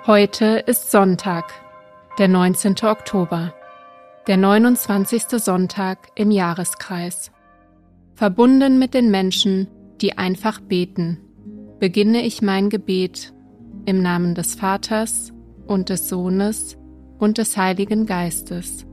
Heute ist Sonntag, der 19. Oktober, der 29. Sonntag im Jahreskreis. Verbunden mit den Menschen, die einfach beten, beginne ich mein Gebet im Namen des Vaters und des Sohnes und des Heiligen Geistes.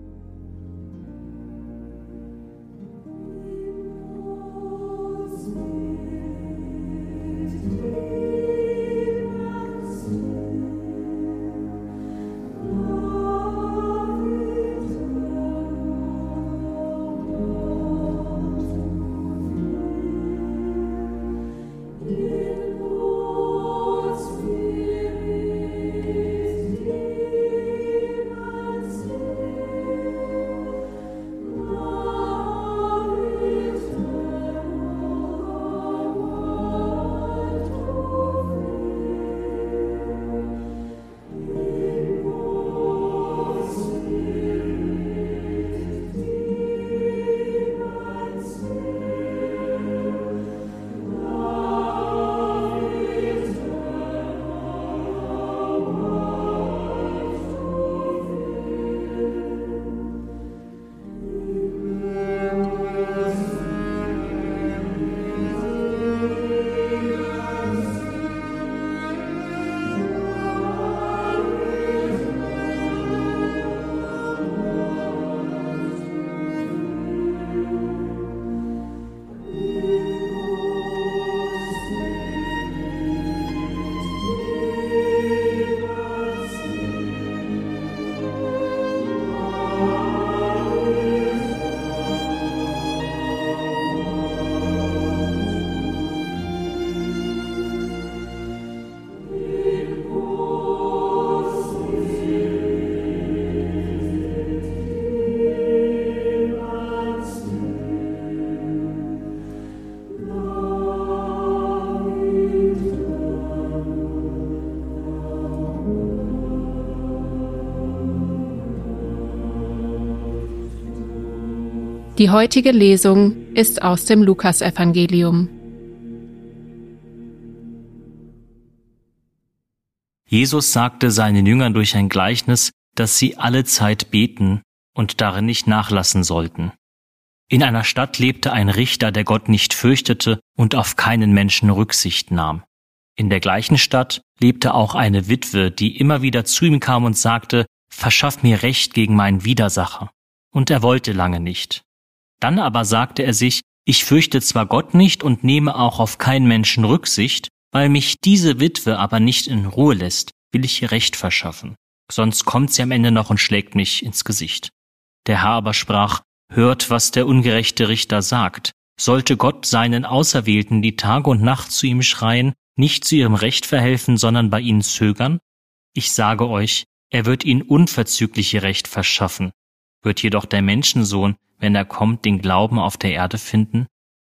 Die heutige Lesung ist aus dem Lukasevangelium. Jesus sagte seinen Jüngern durch ein Gleichnis, dass sie alle Zeit beten und darin nicht nachlassen sollten. In einer Stadt lebte ein Richter, der Gott nicht fürchtete und auf keinen Menschen Rücksicht nahm. In der gleichen Stadt lebte auch eine Witwe, die immer wieder zu ihm kam und sagte: „Verschaff mir Recht gegen meinen Widersacher." Und er wollte lange nicht. Dann aber sagte er sich: „Ich fürchte zwar Gott nicht und nehme auch auf keinen Menschen Rücksicht, weil mich diese Witwe aber nicht in Ruhe lässt, will ich ihr Recht verschaffen. Sonst kommt sie am Ende noch und schlägt mich ins Gesicht." Der Herr aber sprach: „Hört, was der ungerechte Richter sagt. Sollte Gott seinen Auserwählten, die Tag und Nacht zu ihm schreien, nicht zu ihrem Recht verhelfen, sondern bei ihnen zögern? Ich sage euch, er wird ihnen unverzüglich ihr Recht verschaffen. Wird jedoch der Menschensohn, wenn er kommt, den Glauben auf der Erde finden?"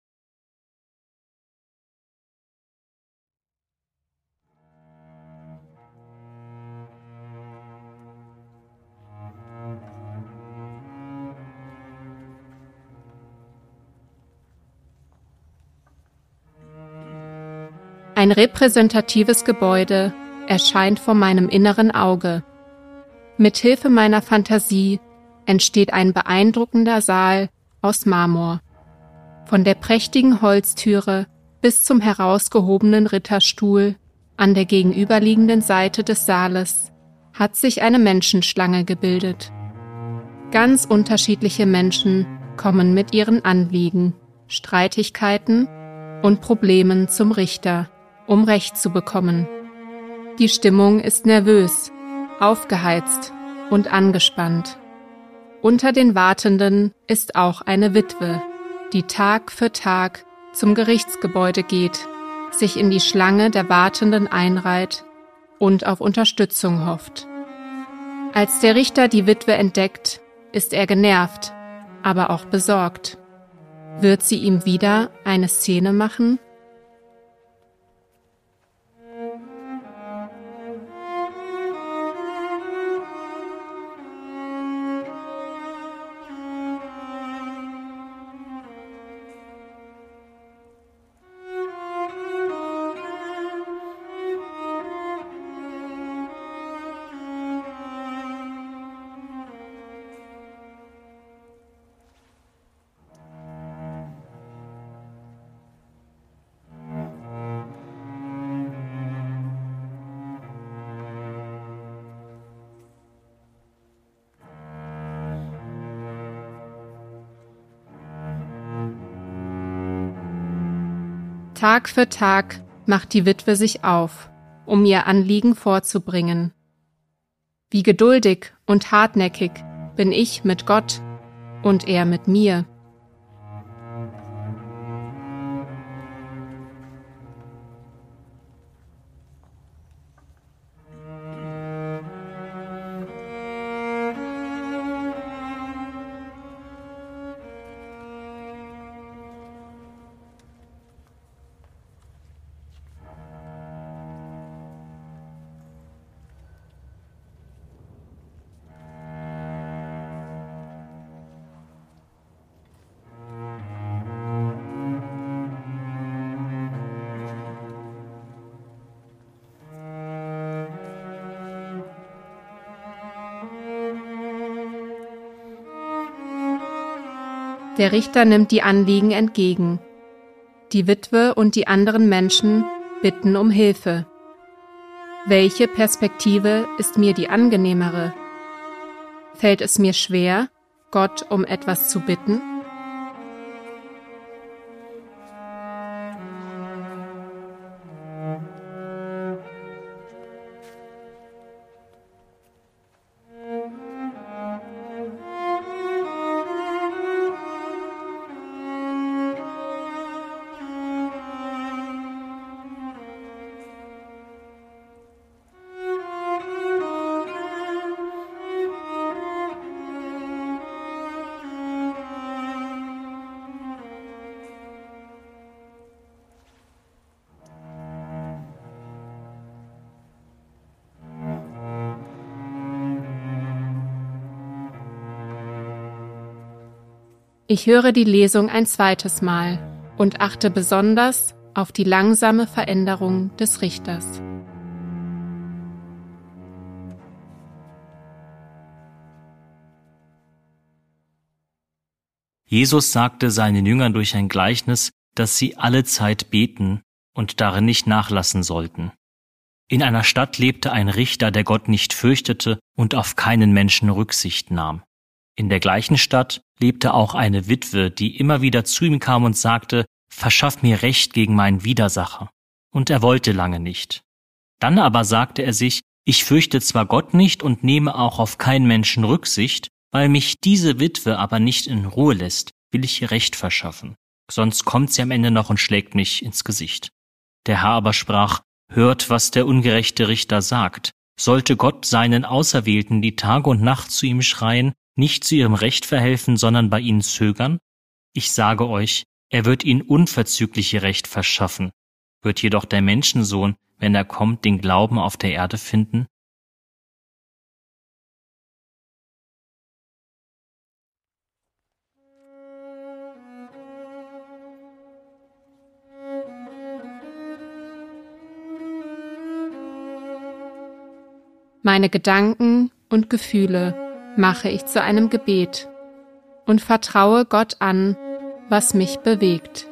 Ein repräsentatives Gebäude erscheint vor meinem inneren Auge. Mithilfe meiner Fantasie entsteht ein beeindruckender Saal aus Marmor. Von der prächtigen Holztüre bis zum herausgehobenen Ritterstuhl an der gegenüberliegenden Seite des Saales hat sich eine Menschenschlange gebildet. Ganz unterschiedliche Menschen kommen mit ihren Anliegen, Streitigkeiten und Problemen zum Richter, um Recht zu bekommen. Die Stimmung ist nervös, aufgeheizt und angespannt. Unter den Wartenden ist auch eine Witwe, die Tag für Tag zum Gerichtsgebäude geht, sich in die Schlange der Wartenden einreiht und auf Unterstützung hofft. Als der Richter die Witwe entdeckt, ist er genervt, aber auch besorgt. Wird sie ihm wieder eine Szene machen? Tag für Tag macht die Witwe sich auf, um ihr Anliegen vorzubringen. Wie geduldig und hartnäckig bin ich mit Gott und er mit mir. Der Richter nimmt die Anliegen entgegen. Die Witwe und die anderen Menschen bitten um Hilfe. Welche Perspektive ist mir die angenehmere? Fällt es mir schwer, Gott um etwas zu bitten? Ich höre die Lesung ein zweites Mal und achte besonders auf die langsame Veränderung des Richters. Jesus sagte seinen Jüngern durch ein Gleichnis, dass sie alle Zeit beten und darin nicht nachlassen sollten. In einer Stadt lebte ein Richter, der Gott nicht fürchtete und auf keinen Menschen Rücksicht nahm. In der gleichen Stadt lebte auch eine Witwe, die immer wieder zu ihm kam und sagte, »Verschaff mir Recht gegen meinen Widersacher.« Und er wollte lange nicht. Dann aber sagte er sich, »Ich fürchte zwar Gott nicht und nehme auch auf keinen Menschen Rücksicht, weil mich diese Witwe aber nicht in Ruhe lässt, will ich ihr Recht verschaffen. Sonst kommt sie am Ende noch und schlägt mich ins Gesicht.« Der Herr aber sprach, »Hört, was der ungerechte Richter sagt. Sollte Gott seinen Auserwählten, die Tag und Nacht zu ihm schreien, nicht zu ihrem Recht verhelfen, sondern bei ihnen zögern? Ich sage euch, er wird ihnen unverzüglich ihr Recht verschaffen. Wird jedoch der Menschensohn, wenn er kommt, den Glauben auf der Erde finden?« Meine Gedanken und Gefühle mache ich zu einem Gebet und vertraue Gott an, was mich bewegt.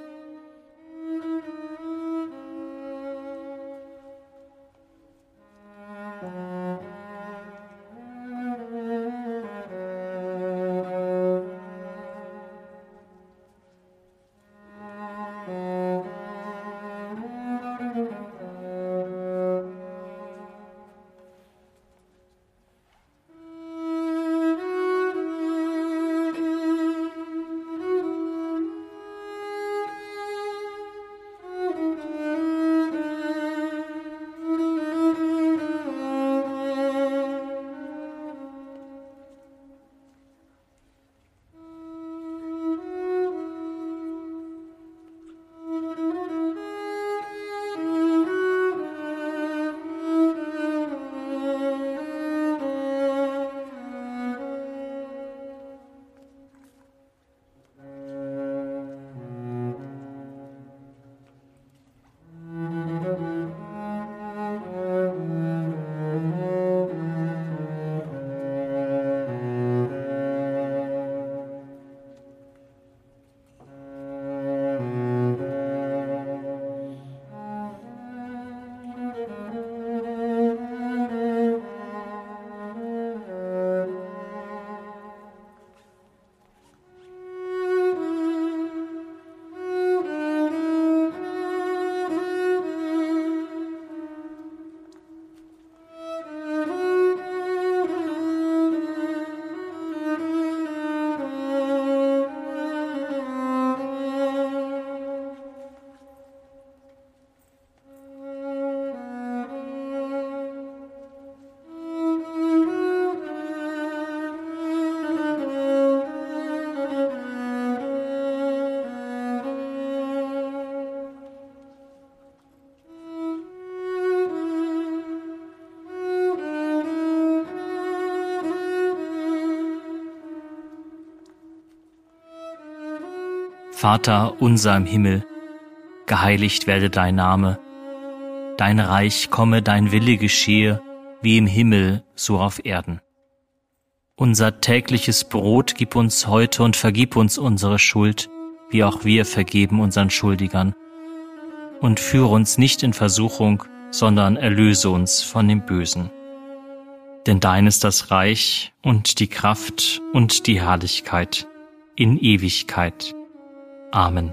Vater unser im Himmel, geheiligt werde dein Name. Dein Reich komme, dein Wille geschehe, wie im Himmel, so auf Erden. Unser tägliches Brot gib uns heute und vergib uns unsere Schuld, wie auch wir vergeben unseren Schuldigern. Und führe uns nicht in Versuchung, sondern erlöse uns von dem Bösen. Denn dein ist das Reich und die Kraft und die Herrlichkeit in Ewigkeit. Amen.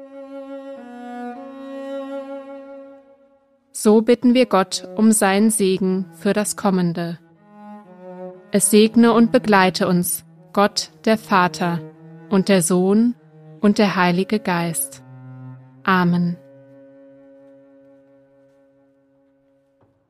So bitten wir Gott um seinen Segen für das Kommende. Es segne und begleite uns, Gott, der Vater und der Sohn und der Heilige Geist. Amen.